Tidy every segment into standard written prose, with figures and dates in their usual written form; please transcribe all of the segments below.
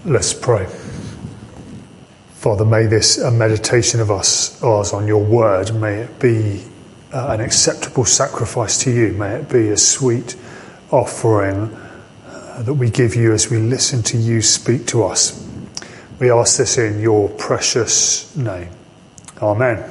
Let's pray. Father, may this meditation of ours on your word, may it be an acceptable sacrifice to you. May it be a sweet offering that we give you as we listen to you speak to us. We ask this in your precious name. Amen.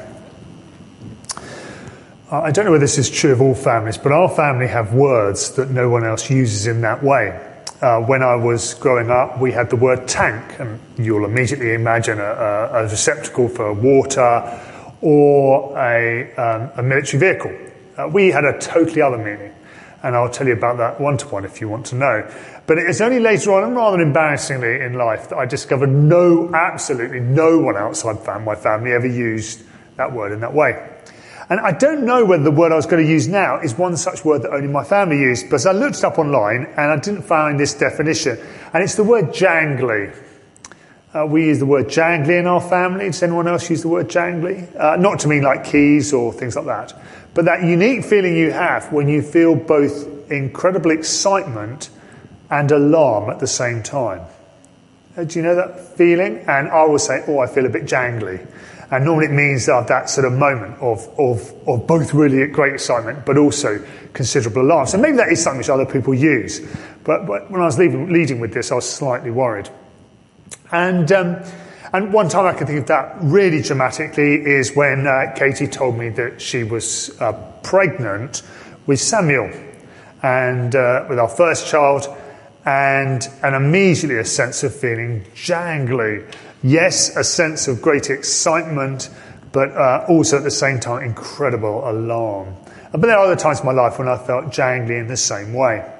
I don't know whether this is true of all families, but our family have words that no one else uses in that way. When I was growing up, we had the word tank, and you'll immediately imagine a receptacle for water or a military vehicle. We had a totally other meaning, and I'll tell you about that one-to-one if you want to know. But it's only later on, and rather embarrassingly in life, that I discovered absolutely no one outside my family ever used that word in that way. And I don't know whether the word I was going to use now is one such word that only my family used, but I looked it up online and I didn't find this definition. And it's the word jangly. We use the word jangly in our family. Does anyone else use the word jangly? Not to mean like keys or things like that, but that unique feeling you have when you feel both incredible excitement and alarm at the same time. Do you know that feeling? And I will say, I feel a bit jangly. And normally it means that sort of moment of both really great excitement, but also considerable alarm. So maybe that is something which other people use. But when I was leading with this, I was slightly worried. And one time I can think of that really dramatically is when Katie told me that she was pregnant with Samuel and with our first child, and immediately a sense of feeling jangly. Yes, a sense of great excitement, but also at the same time incredible alarm. But there are other times in my life when I felt jangly in the same way.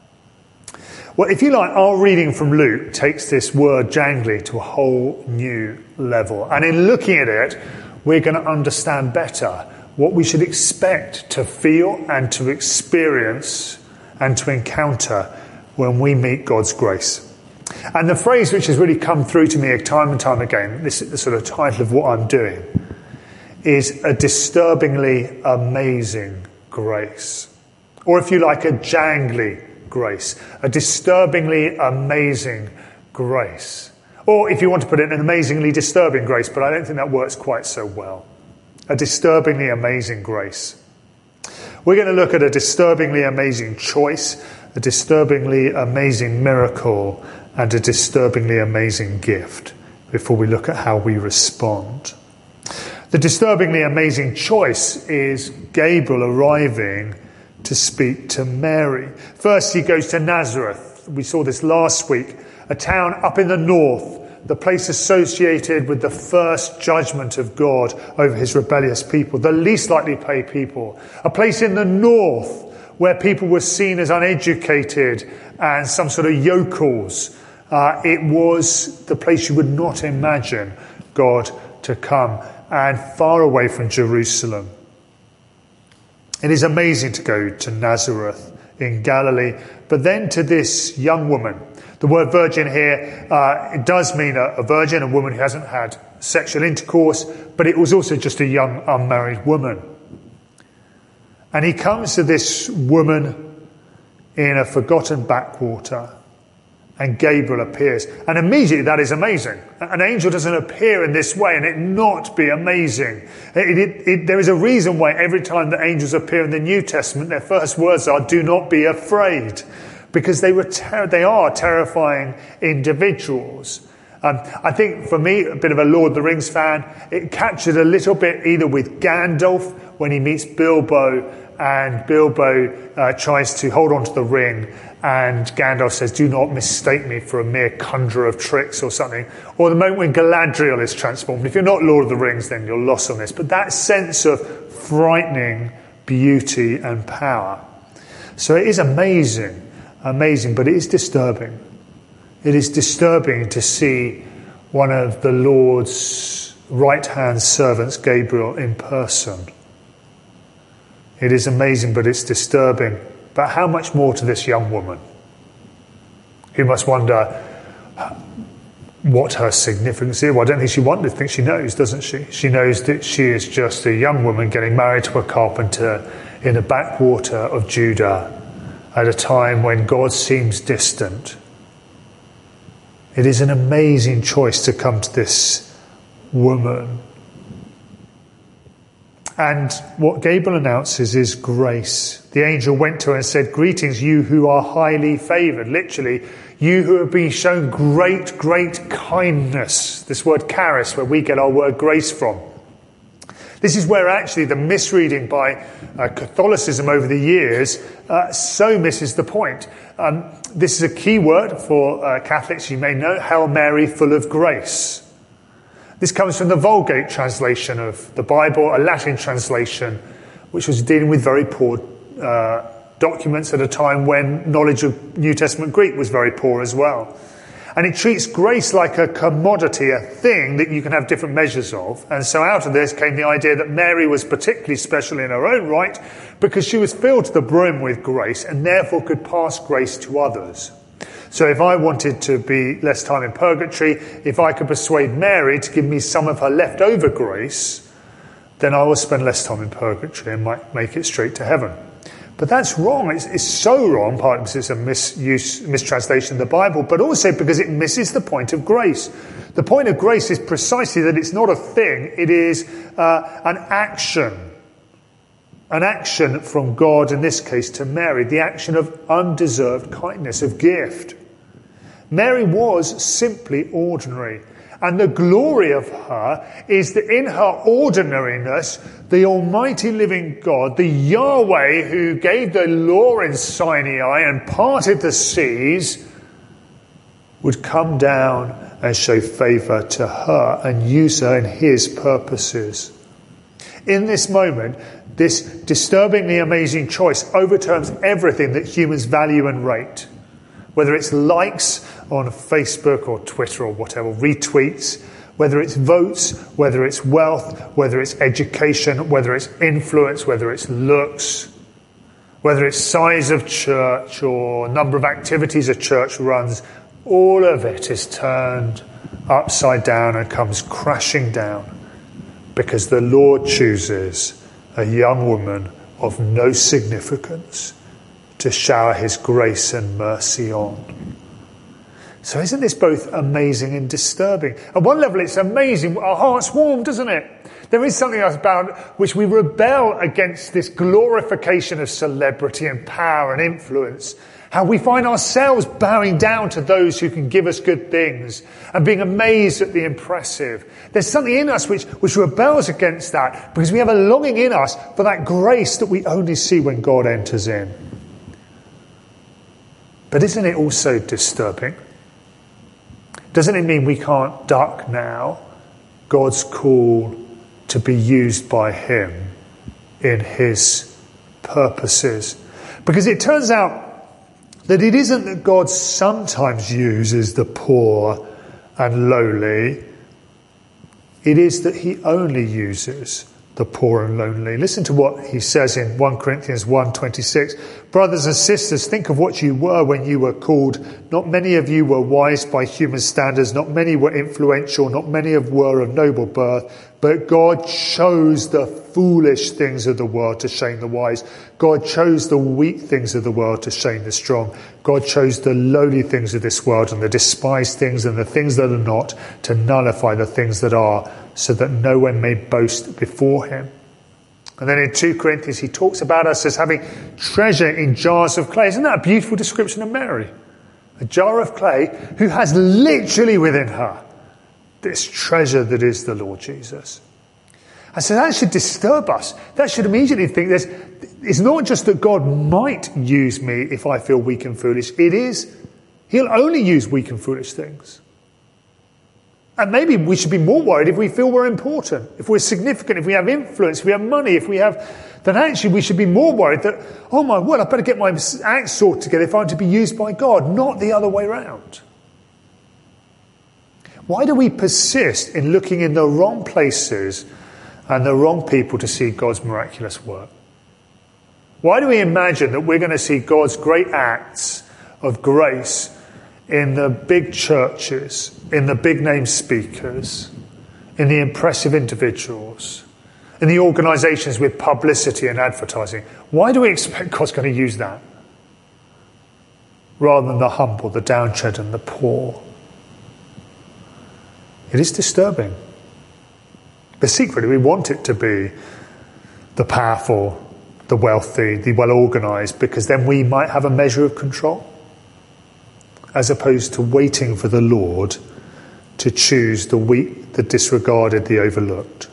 Well, if you like, our reading from Luke takes this word jangly to a whole new level. And in looking at it, we're going to understand better what we should expect to feel and to experience and to encounter when we meet God's grace. And the phrase which has really come through to me time and time again, this is the sort of title of what I'm doing, is a disturbingly amazing grace. Or if you like, a jangly grace. A disturbingly amazing grace. Or if you want to put it, an amazingly disturbing grace, but I don't think that works quite so well. A disturbingly amazing grace. We're going to look at a disturbingly amazing choice, a disturbingly amazing miracle, and a disturbingly amazing gift before we look at how we respond. The disturbingly amazing choice is Gabriel arriving to speak to Mary. First he goes to Nazareth. We saw this last week, a town up in the north, the place associated with the first judgment of God over his rebellious people, the least likely to pay people. A place in the north where people were seen as uneducated and some sort of yokels. It was the place you would not imagine God to come, and far away from Jerusalem. It is amazing to go to Nazareth in Galilee, but then to this young woman. The word virgin here, it does mean a virgin, a woman who hasn't had sexual intercourse, but it was also just a young unmarried woman. And he comes to this woman in a forgotten backwater, and Gabriel appears. And immediately that is amazing. An angel doesn't appear in this way and it not be amazing. There is a reason why every time that angels appear in the New Testament, their first words are, "Do not be afraid." Because they are terrifying individuals. I think for me, a bit of a Lord of the Rings fan, it captured a little bit either with Gandalf when he meets Bilbo, and Bilbo tries to hold on to the ring, and Gandalf says, "Do not mistake me for a mere conjurer of tricks," or something. Or the moment when Galadriel is transformed. If you're not Lord of the Rings, then you're lost on this. But that sense of frightening beauty and power. So it is amazing, but it is disturbing. It is disturbing to see one of the Lord's right-hand servants, Gabriel, in person. It is amazing, but it's disturbing. But how much more to this young woman, who must wonder what her significance is? Well, I don't think she wonders. I think she knows, doesn't she? She knows that she is just a young woman getting married to a carpenter in a backwater of Judah at a time when God seems distant. It is an amazing choice to come to this woman. And what Gabriel announces is grace. The angel went to her and said, "Greetings, you who are highly favoured." Literally, you who have been shown great, great kindness. This word charis, where we get our word grace from. This is where actually the misreading by Catholicism over the years so misses the point. This is a key word for Catholics, you may know, Hail Mary, full of grace. This comes from the Vulgate translation of the Bible, a Latin translation, which was dealing with very poor documents at a time when knowledge of New Testament Greek was very poor as well. And it treats grace like a commodity, a thing that you can have different measures of. And so out of this came the idea that Mary was particularly special in her own right because she was filled to the brim with grace and therefore could pass grace to others. So if I wanted to be less time in purgatory, if I could persuade Mary to give me some of her leftover grace, then I will spend less time in purgatory and might make it straight to heaven. But that's wrong. It's so wrong, partly because it's a mistranslation of the Bible, but also because it misses the point of grace. The point of grace is precisely that it's not a thing, it is an action. An action from God, in this case to Mary, the action of undeserved kindness, of gift. Mary was simply ordinary. And the glory of her is that in her ordinariness, the Almighty living God, the Yahweh who gave the law in Sinai and parted the seas, would come down and show favour to her and use her in his purposes. In this moment, this disturbingly amazing choice overturns everything that humans value and rate. Whether it's likes on Facebook or Twitter or whatever, retweets, whether it's votes, whether it's wealth, whether it's education, whether it's influence, whether it's looks, whether it's size of church or number of activities a church runs, all of it is turned upside down and comes crashing down because the Lord chooses a young woman of no significance to shower his grace and mercy on. So isn't this both amazing and disturbing? At one level it's amazing, our hearts warm, doesn't it? There is something else about which we rebel against this glorification of celebrity and power and influence. How we find ourselves bowing down to those who can give us good things and being amazed at the impressive. There's something in us which rebels against that because we have a longing in us for that grace that we only see when God enters in. But isn't it also disturbing? Doesn't it mean we can't duck now God's call to be used by him in his purposes? Because it turns out that it isn't that God sometimes uses the poor and lowly. It is that he only uses the poor and lonely. Listen to what he says in 1 Corinthians 1:26. Brothers and sisters, think of what you were when you were called. Not many of you were wise by human standards. Not many were influential. Not many were of noble birth. But God chose the foolish things of the world to shame the wise. God chose the weak things of the world to shame the strong. God chose the lowly things of this world and the despised things and the things that are not to nullify the things that are, so that no one may boast before him. And then in 2 Corinthians, he talks about us as having treasure in jars of clay. Isn't that a beautiful description of Mary? A jar of clay who has literally within her this treasure that is the Lord Jesus. And so that should disturb us. That should immediately think it's not just that God might use me if I feel weak and foolish. It is, he'll only use weak and foolish things. And maybe we should be more worried if we feel we're important, if we're significant, if we have influence, if we have money, then actually we should be more worried that, oh my word, I better get my act sorted together if I'm to be used by God, not the other way around. Why do we persist in looking in the wrong places and the wrong people to see God's miraculous work? Why do we imagine that we're going to see God's great acts of grace in the big churches, in the big name speakers, in the impressive individuals, in the organisations with publicity and advertising? Why do we expect God's going to use that rather than the humble, the downtrodden, the poor? It is disturbing. But secretly, we want it to be the powerful, the wealthy, the well-organised, because then we might have a measure of control, as opposed to waiting for the Lord to choose the weak, the disregarded, the overlooked.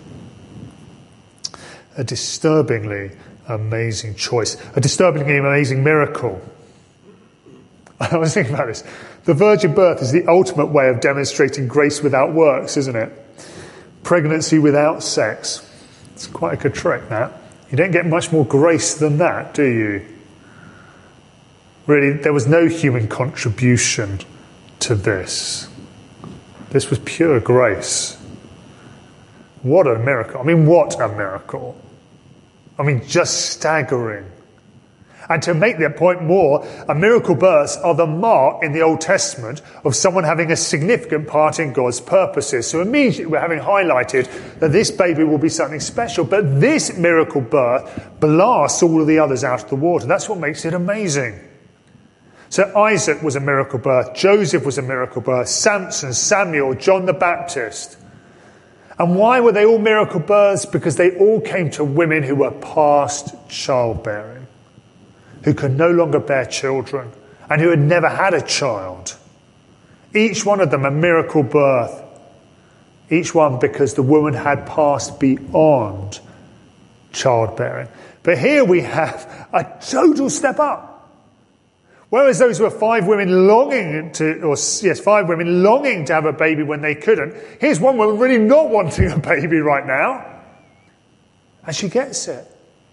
A disturbingly amazing choice. A disturbingly amazing miracle. I was thinking about this. The virgin birth is the ultimate way of demonstrating grace without works, isn't it? Pregnancy without sex. It's quite a good trick, that. You don't get much more grace than that, do you? Really, there was no human contribution to this. This was pure grace. What a miracle. I mean, what a miracle. I mean, just staggering. And to make that point more, a miracle births are the mark in the Old Testament of someone having a significant part in God's purposes. So immediately we're having highlighted that this baby will be something special. But this miracle birth blasts all of the others out of the water. That's what makes it amazing. So Isaac was a miracle birth. Joseph was a miracle birth. Samson, Samuel, John the Baptist. And why were they all miracle births? Because they all came to women who were past childbearing, who could no longer bear children, and who had never had a child. Each one of them a miracle birth. Each one because the woman had passed beyond childbearing. But here we have a total step up. Whereas those were five women longing to have a baby when they couldn't, here's one woman really not wanting a baby right now. And she gets it.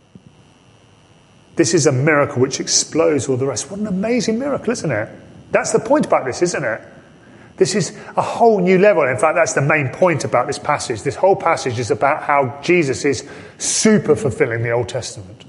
This is a miracle which explodes all the rest. What an amazing miracle, isn't it? That's the point about this, isn't it? This is a whole new level. In fact, that's the main point about this passage. This whole passage is about how Jesus is super fulfilling the Old Testament.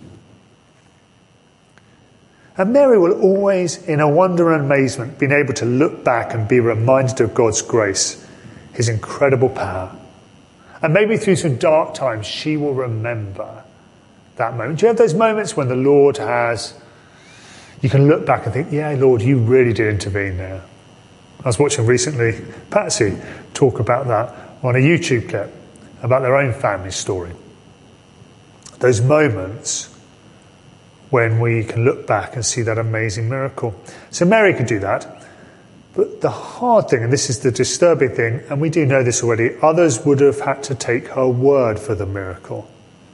And Mary will always, in a wonder and amazement, be able to look back and be reminded of God's grace, his incredible power. And maybe through some dark times, she will remember that moment. Do you have those moments when the Lord you can look back and think, yeah, Lord, you really did intervene there. I was watching recently Patsy talk about that on a YouTube clip, about their own family story. Those moments when we can look back and see that amazing miracle. So Mary could do that. But the hard thing, and this is the disturbing thing, and we do know this already, others would have had to take her word for the miracle.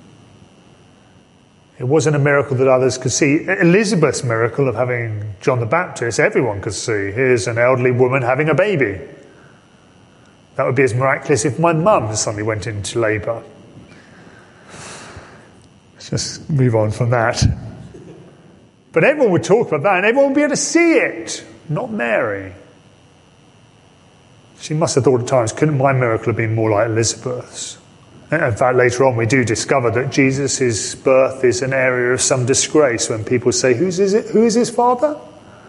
It wasn't a miracle that others could see. Elizabeth's miracle of having John the Baptist, everyone could see. Here's an elderly woman having a baby. That would be as miraculous if my mum suddenly went into labour. Let's just move on from that. But everyone would talk about that and everyone would be able to see it. Not Mary. She must have thought at times, couldn't my miracle have been more like Elizabeth's? In fact, later on we do discover that Jesus' birth is an area of some disgrace when people say, who is his father?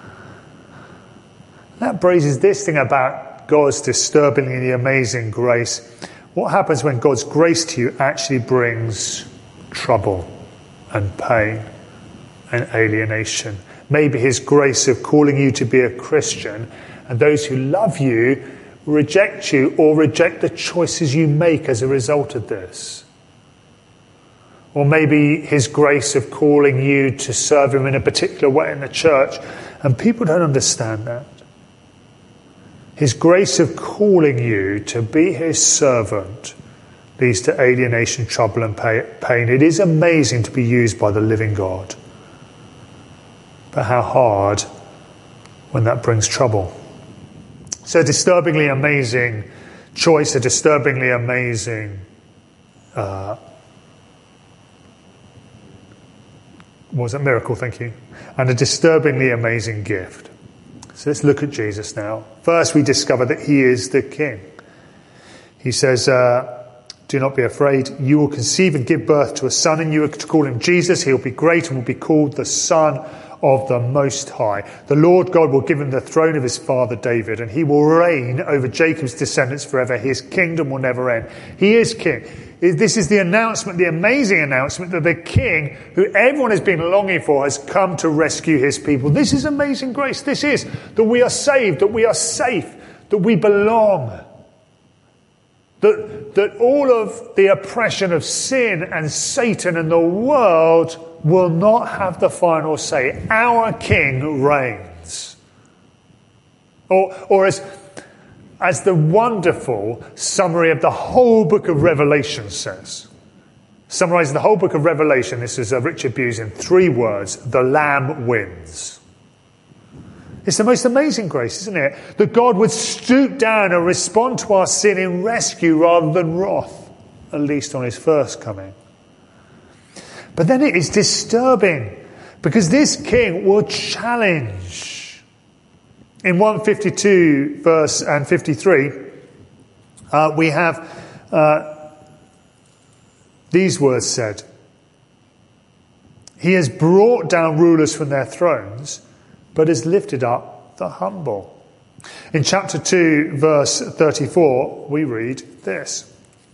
That raises this thing about God's disturbingly amazing grace. What happens when God's grace to you actually brings trouble and pain and alienation? Maybe his grace of calling you to be a Christian, and those who love you reject you or reject the choices you make as a result of this. Or maybe his grace of calling you to serve him in a particular way in the church, and people don't understand that. His grace of calling you to be his servant leads to alienation, trouble and pain. It is amazing to be used by the living God. But how hard when that brings trouble. So a disturbingly amazing choice, a disturbingly amazing miracle, thank you. And a disturbingly amazing gift. So let's look at Jesus now. First we discover that he is the King. He says, do not be afraid. You will conceive and give birth to a son, and you are to call him Jesus. He will be great and will be called the Son of the Most High. The Lord God will give him the throne of his father David, and he will reign over Jacob's descendants forever. His kingdom will never end. He is King. This is the announcement, the amazing announcement that the King, who everyone has been longing for, has come to rescue his people. This is amazing grace. This is that we are saved, that we are safe, that we belong. That all of the oppression of sin and Satan and the world will not have the final say. Our King reigns. Or as the wonderful summary of the whole book of Revelation says, summarising the whole book of Revelation, this is Richard Bewes in 3 words: the Lamb wins. It's the most amazing grace, isn't it? That God would stoop down and respond to our sin in rescue rather than wrath, at least on his first coming. But then it is disturbing, because this king will challenge. In 152 verse and 53, we have these words said: "He has brought down rulers from their thrones, but has lifted up the humble." In chapter 2, verse 34, we read this: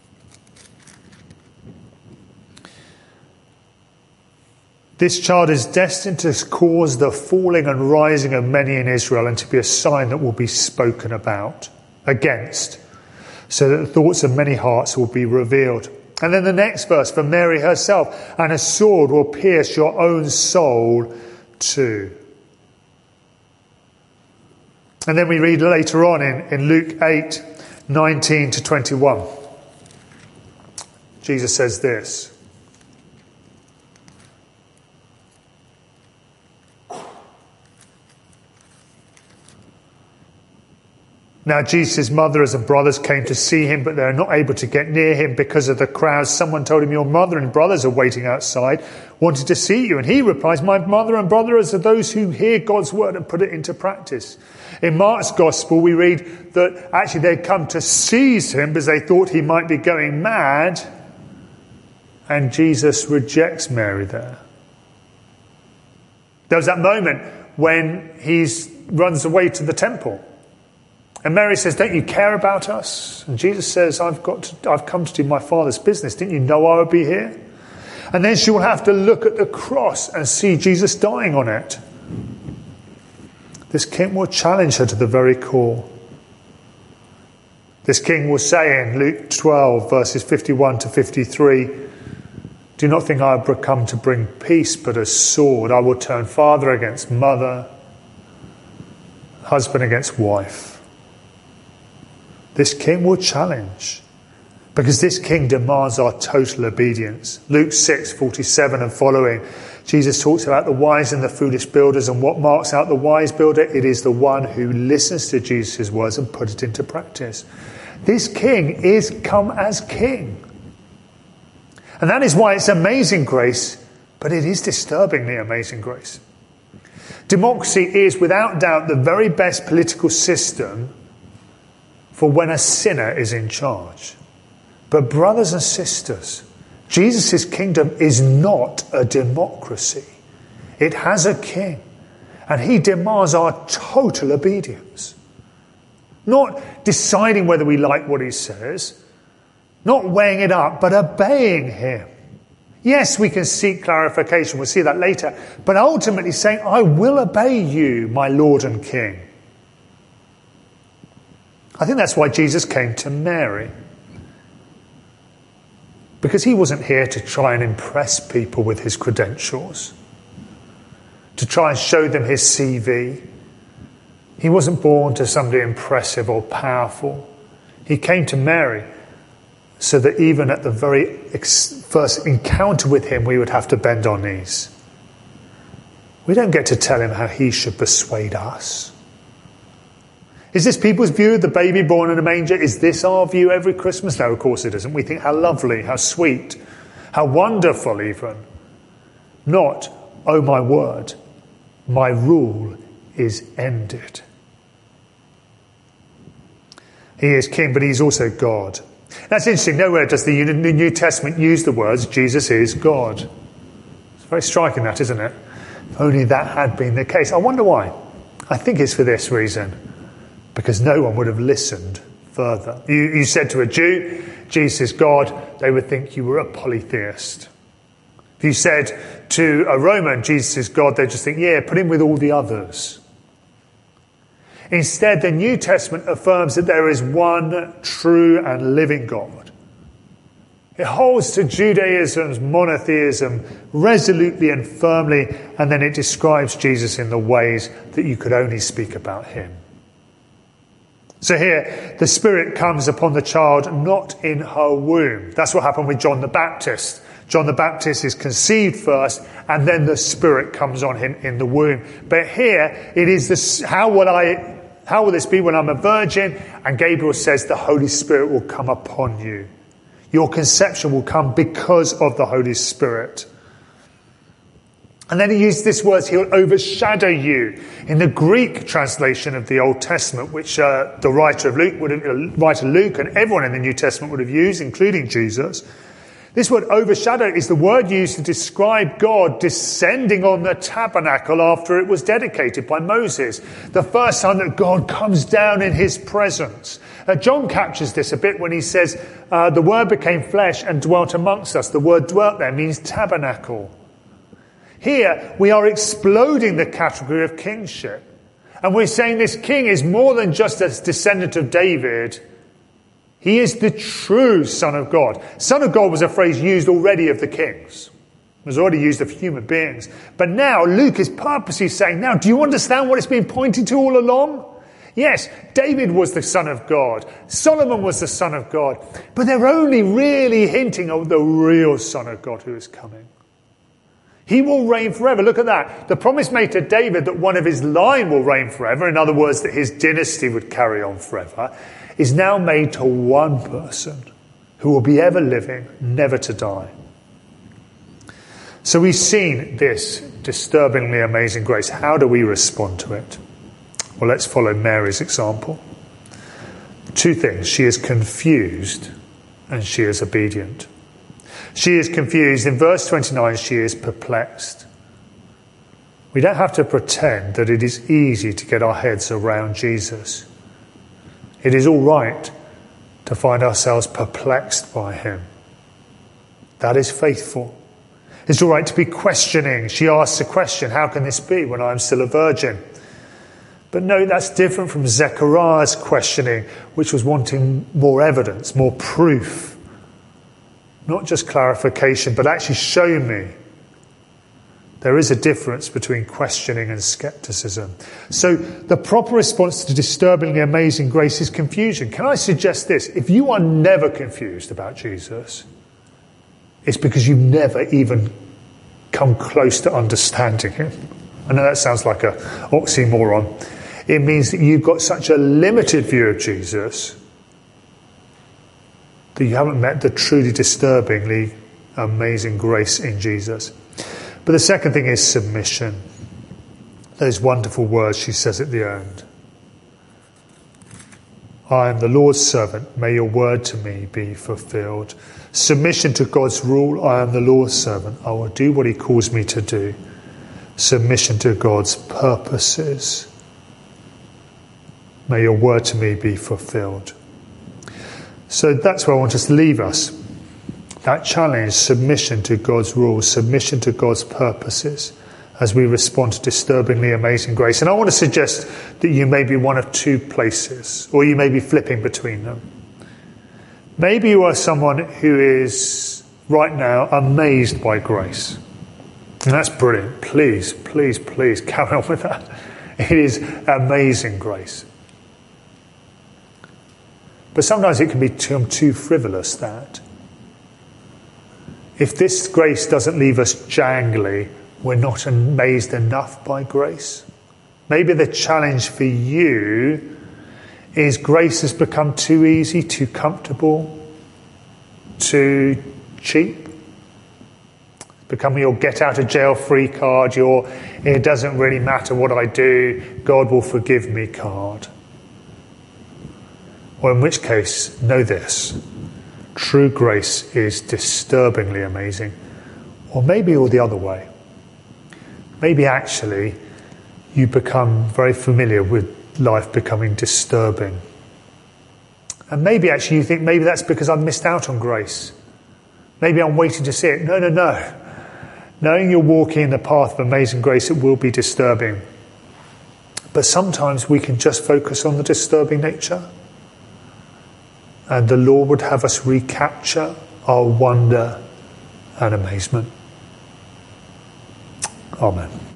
"This child is destined to cause the falling and rising of many in Israel, and to be a sign that will be spoken about against, so that the thoughts of many hearts will be revealed." And then the next verse, "For Mary herself, and a sword will pierce your own soul too." And then we read later on in Luke 8, 19 to 21. Jesus says this: "Now Jesus' mothers and brothers came to see him, but they are not able to get near him because of the crowds. Someone told him, 'Your mother and brothers are waiting outside, wanting to see you.' And he replies, 'My mother and brothers are those who hear God's word and put it into practice.'" In Mark's gospel, we read that actually they'd come to seize him because they thought he might be going mad. And Jesus rejects Mary there. There was that moment when he runs away to the temple. And Mary says, "Don't you care about us?" And Jesus says, I've come to do my Father's business. Didn't you know I would be here?" And then she will have to look at the cross and see Jesus dying on it. This king will challenge her to the very core. This king will say in Luke 12, verses 51 to 53, "Do not think I have come to bring peace, but a sword. I will turn father against mother, husband against wife." This king will challenge, because this king demands our total obedience. Luke 6:47 and following, Jesus talks about the wise and the foolish builders, and what marks out the wise builder? It is the one who listens to Jesus' words and puts it into practice. This king is come as king. And that is why it's amazing grace, but it is disturbingly amazing grace. Democracy is without doubt the very best political system for when a sinner is in charge. But brothers and sisters, Jesus' kingdom is not a democracy. It has a king, and he demands our total obedience. Not deciding whether we like what he says, not weighing it up, but obeying him. Yes, we can seek clarification, we'll see that later, but ultimately saying, "I will obey you, my Lord and King." I think that's why Jesus came to Mary. Because he wasn't here to try and impress people with his credentials, to try and show them his CV. He wasn't born to somebody impressive or powerful. He came to Mary so that even at the very first encounter with him, we would have to bend our knees. We don't get to tell him how he should persuade us. Is this people's view of the baby born in a manger? Is this our view every Christmas? No, of course it isn't. We think how lovely, how sweet, how wonderful even. Not, "Oh my word, my rule is ended." He is king, but he's also God. That's interesting. Nowhere does the New Testament use the words, "Jesus is God." It's very striking, that, isn't it? If only that had been the case. I wonder why. I think it's for this reason. Because no one would have listened further. You said to a Jew, "Jesus is God," they would think you were a polytheist. If you said to a Roman, "Jesus is God," they'd just think, "Yeah, put him with all the others." Instead, the New Testament affirms that there is one true and living God. It holds to Judaism's monotheism resolutely and firmly, and then it describes Jesus in the ways that you could only speak about him. So here, the Spirit comes upon the child not in her womb. That's what happened with John the Baptist. John the Baptist is conceived first, and then the Spirit comes on him in the womb. But here, it is this: how will this be when I'm a virgin? And Gabriel says the Holy Spirit will come upon you. Your conception will come because of the Holy Spirit. And then he used this word, he'll overshadow you. In the Greek translation of the Old Testament, which the writer Luke and everyone in the New Testament would have used, including Jesus, this word overshadow is the word used to describe God descending on the tabernacle after it was dedicated by Moses. The first time that God comes down in his presence. John captures this a bit when he says, the word became flesh and dwelt amongst us. The word dwelt there means tabernacle. Here, we are exploding the category of kingship. And we're saying this king is more than just a descendant of David. He is the true Son of God. Son of God was a phrase used already of the kings. It was already used of human beings. But now Luke is purposely saying, now, do you understand what it's been pointing to all along? Yes, David was the Son of God. Solomon was the Son of God. But they're only really hinting of the real Son of God who is coming. He will reign forever. Look at that. The promise made to David that one of his line will reign forever, in other words, that his dynasty would carry on forever, is now made to one person who will be ever living, never to die. So we've seen this disturbingly amazing grace. How do we respond to it? Well, let's follow Mary's example. Two things. She is confused and she is obedient. She is confused. In verse 29, she is perplexed. We don't have to pretend that it is easy to get our heads around Jesus. It is all right to find ourselves perplexed by him. That is faithful. It's all right to be questioning. She asks a question, how can this be when I'm still a virgin? But no, that's different from Zechariah's questioning, which was wanting more evidence, more proof. Not just clarification, but actually show me. There is a difference between questioning and skepticism. So the proper response to disturbingly amazing grace is confusion. Can I suggest this? If you are never confused about Jesus, it's because you've never even come close to understanding him. I know that sounds like an oxymoron. It means that you've got such a limited view of Jesus that you haven't met the truly disturbingly amazing grace in Jesus. But the second thing is submission. Those wonderful words she says at the end. I am the Lord's servant. May your word to me be fulfilled. Submission to God's rule. I am the Lord's servant. I will do what he calls me to do. Submission to God's purposes. May your word to me be fulfilled. So that's where I want us to leave us. That challenge, submission to God's rules, submission to God's purposes as we respond to disturbingly amazing grace. And I want to suggest that you may be one of two places, or you may be flipping between them. Maybe you are someone who is right now amazed by grace. And that's brilliant. Please, please, please carry on with that. It is amazing grace. But sometimes it can become too frivolous, that. If this grace doesn't leave us jangly, we're not amazed enough by grace. Maybe the challenge for you is grace has become too easy, too comfortable, too cheap. Become your get out of jail free card, your it doesn't really matter what I do, God will forgive me card. Or in which case, know this, true grace is disturbingly amazing. Or maybe all the other way. Maybe actually you become very familiar with life becoming disturbing. And maybe actually you think, maybe that's because I've missed out on grace. Maybe I'm waiting to see it. No. Knowing you're walking in the path of amazing grace, it will be disturbing. But sometimes we can just focus on the disturbing nature, and the Lord would have us recapture our wonder and amazement. Amen.